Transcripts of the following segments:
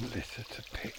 litter to pick.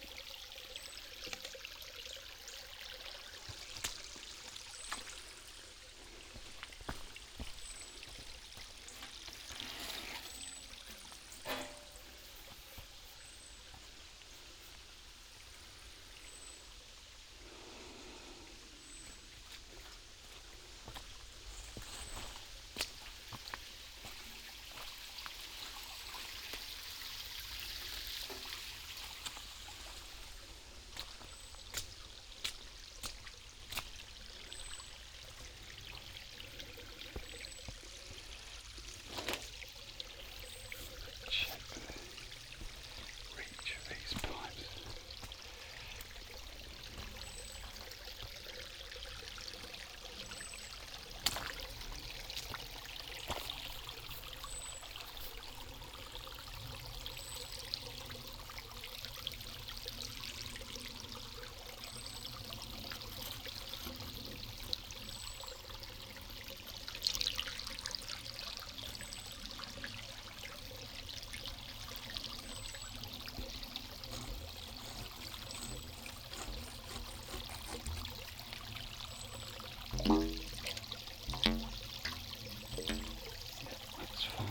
That's fine.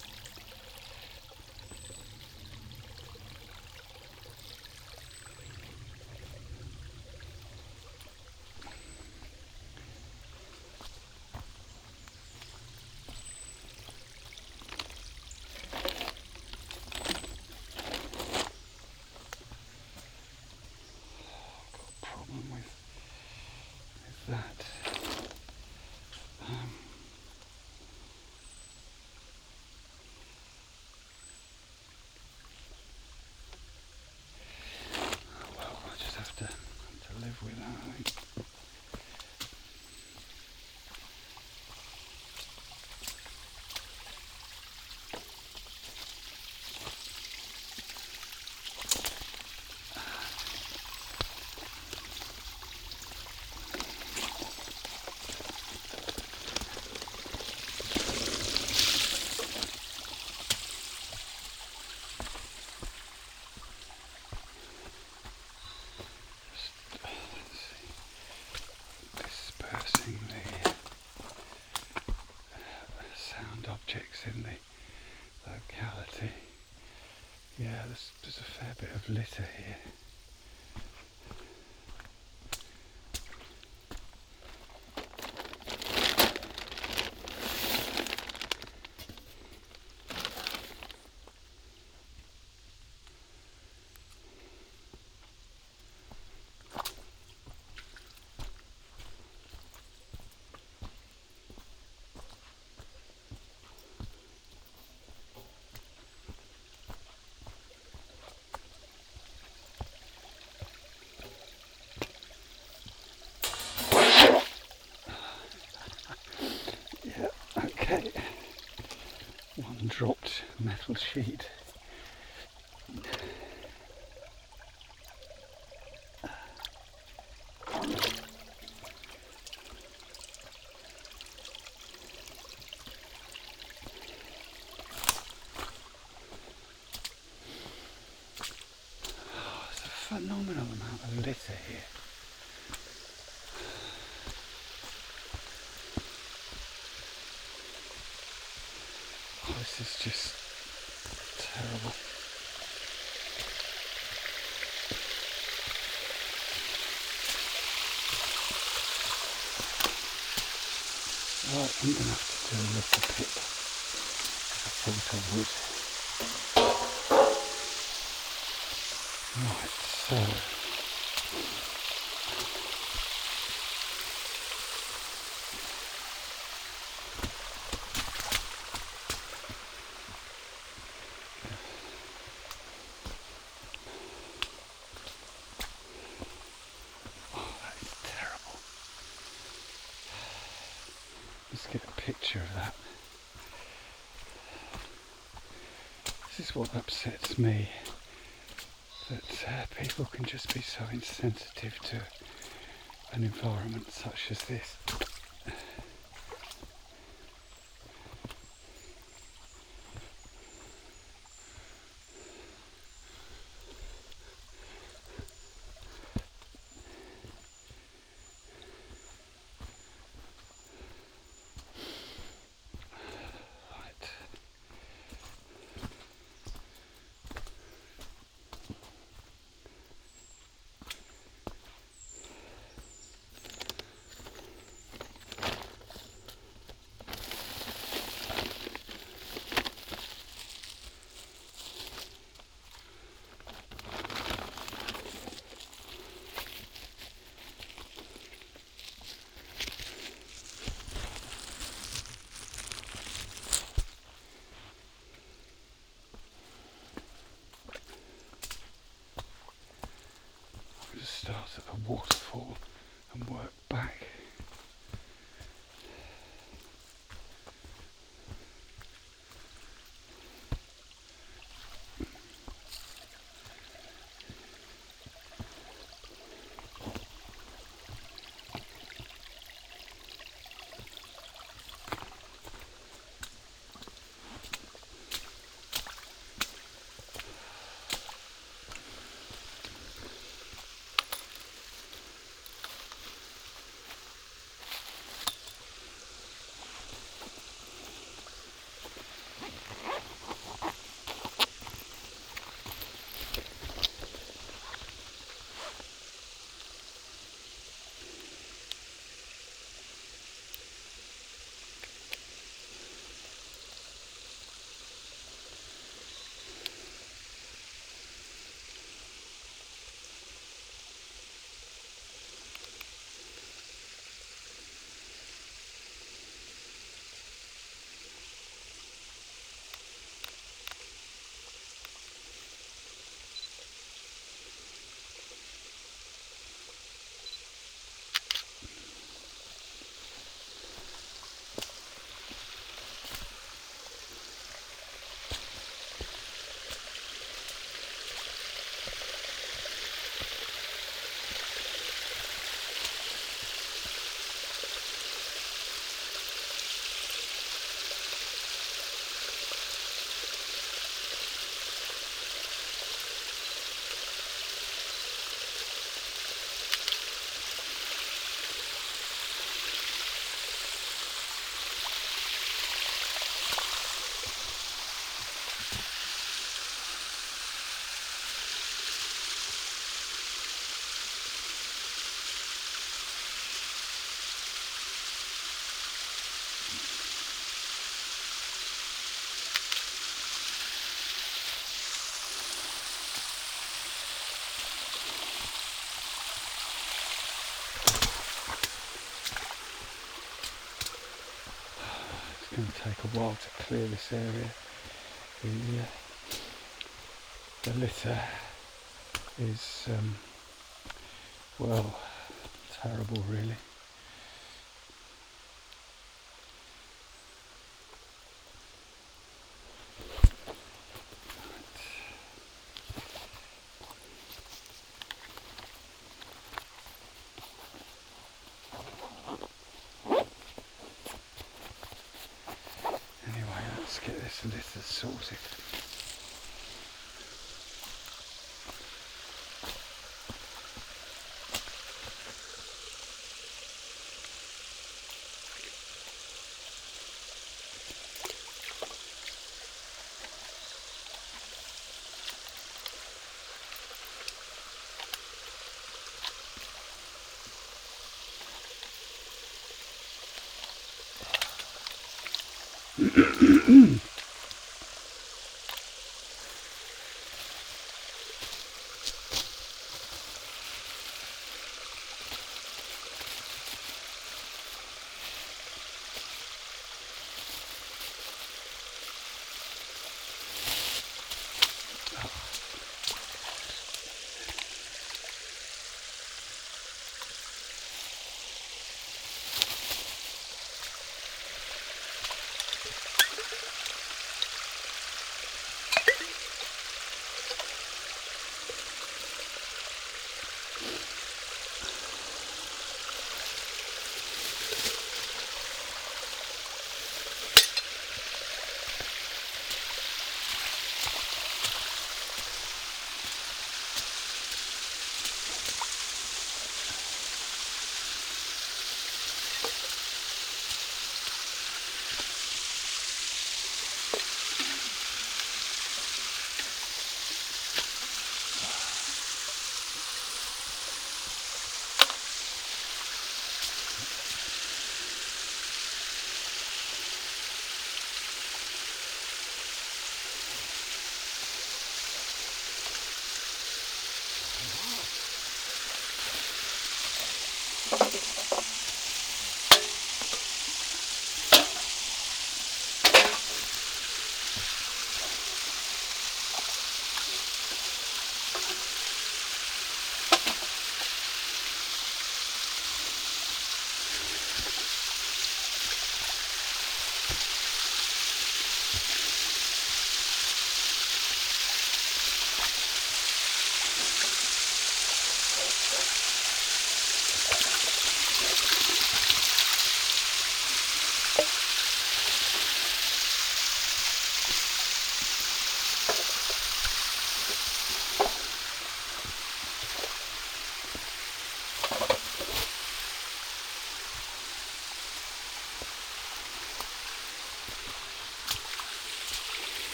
Problem with that. Well, I just have to live with that, I think. Dispersing the sound objects in the locality. Yeah, there's a fair bit of litter here. Okay, one dropped metal sheet. There's a phenomenal amount of litter here. This is just terrible. Right, I'm going to have to do a litter pick. I thought I would. Right, so let's get a picture of that. This is what upsets me, that people can just be so insensitive to an environment such as this. towards a waterfall and work back. It's going to take a while to clear this area. The litter is, well, terrible really. Anyway, let's get this litter sorted.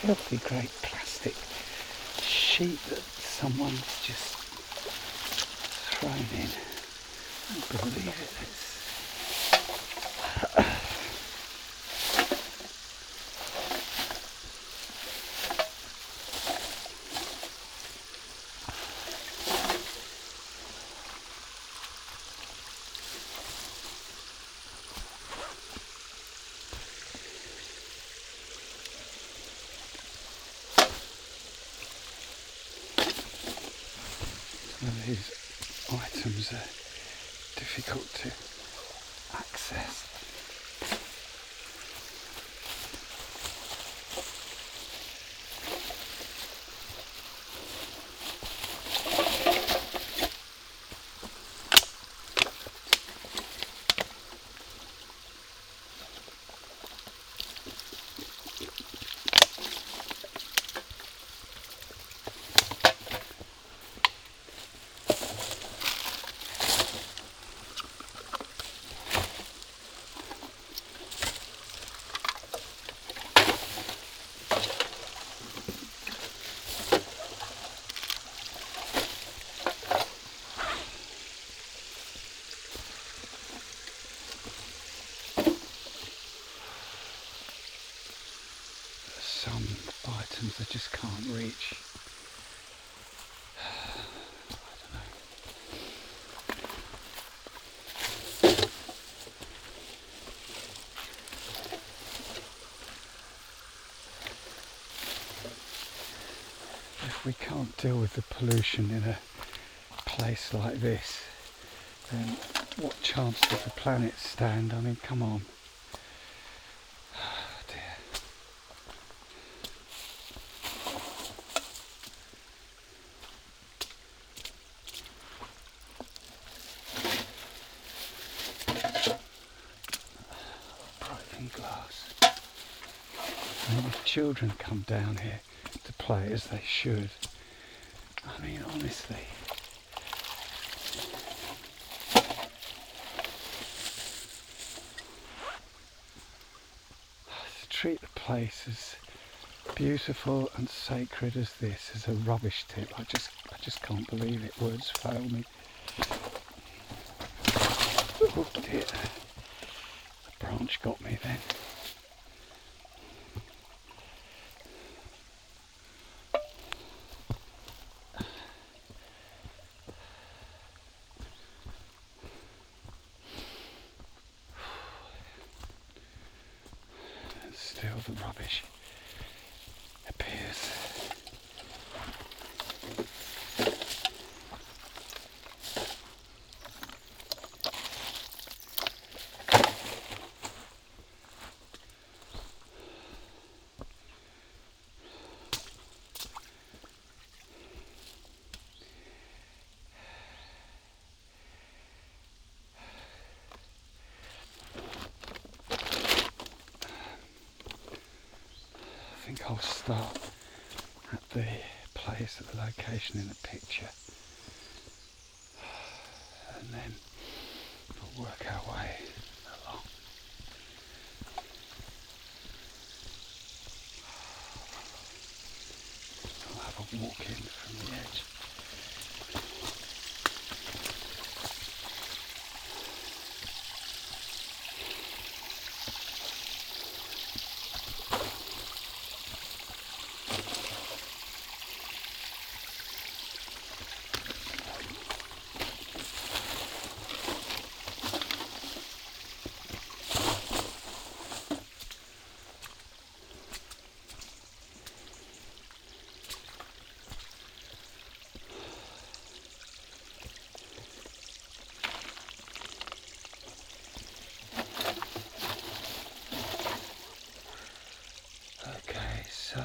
filthy great plastic sheet that someone's just thrown in. I can't believe it. Some of these items are difficult to access. Some items I just can't reach. I don't know. If we can't deal with the pollution in a place like this, then what chance does the planet stand? I mean, come on. Oh dear. Broken glass. I mean, if children come down here to play as they should, I mean, honestly. To treat the place as beautiful and sacred as this as a rubbish tip, I just can't believe it. Words fail me. Oh dear. The branch got me then. And still the rubbish appears. I think I'll start at the place, at the location in the picture, and then we'll work our way along. I'll have a walk in from the edge. So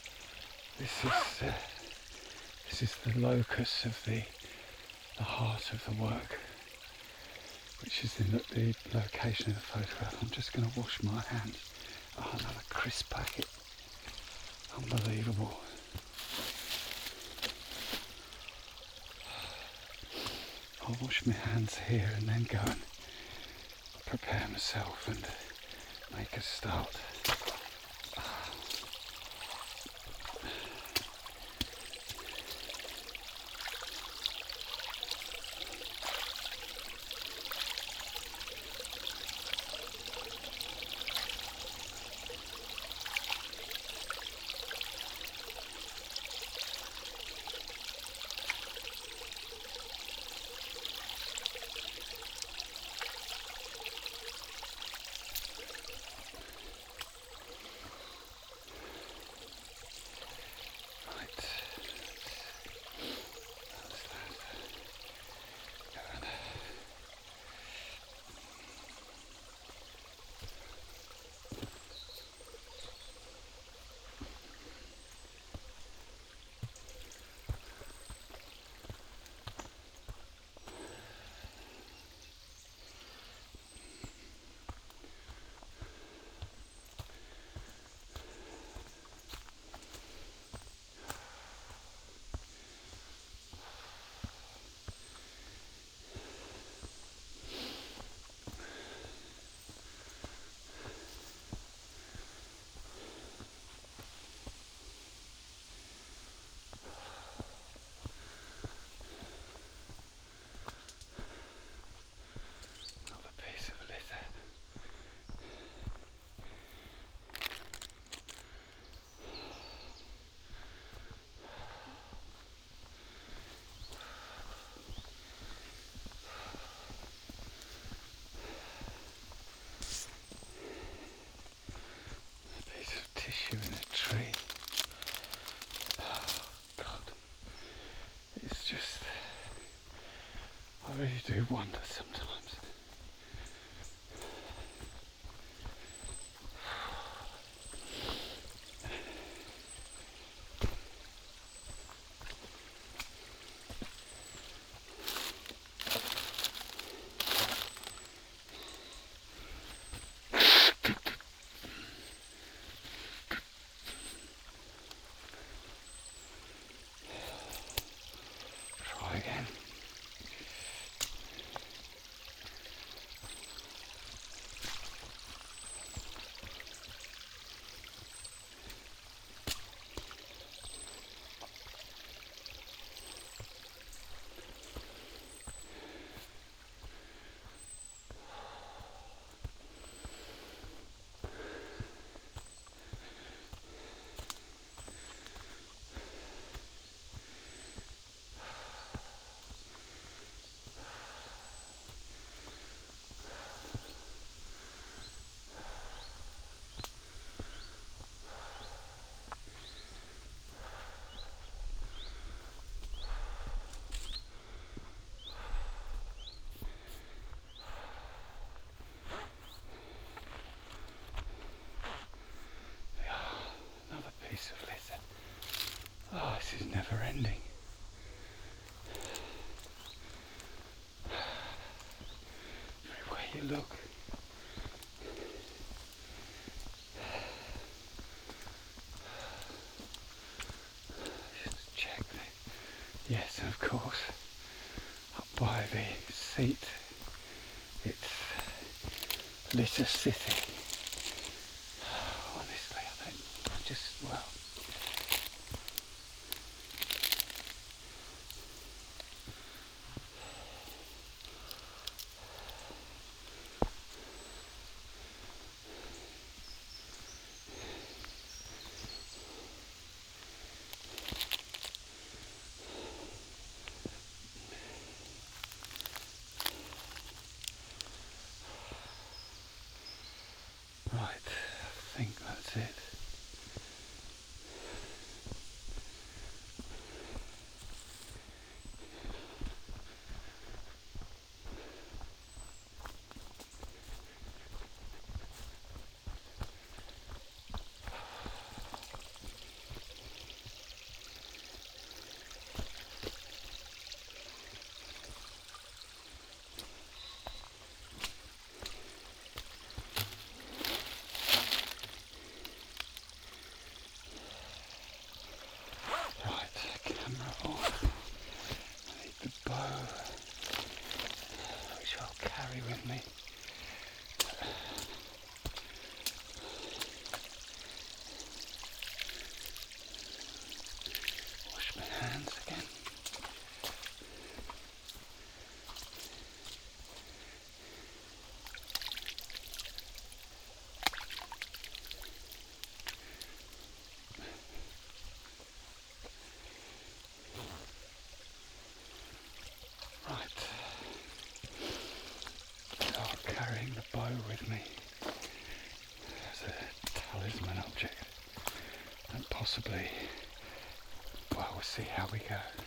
this is the locus of the heart of the work, which is in the location of the photograph. I'm just going to wash my hands. Oh, another crisp packet. Unbelievable. I'll wash my hands here and then go and prepare myself and make a start. really do wonder sometimes. Try again. Another piece of litter. Oh, this is never ending. Everywhere you look. Just check that. Yes, and of course, up by the seat, it's Litter City. Honestly, I just, well. Right, I think that's it. Right, camera off. I need the bow, which I'll carry with me. Wash my hands again. Right, start carrying the bow with me as a talisman object, and possibly, well, we'll see how we go.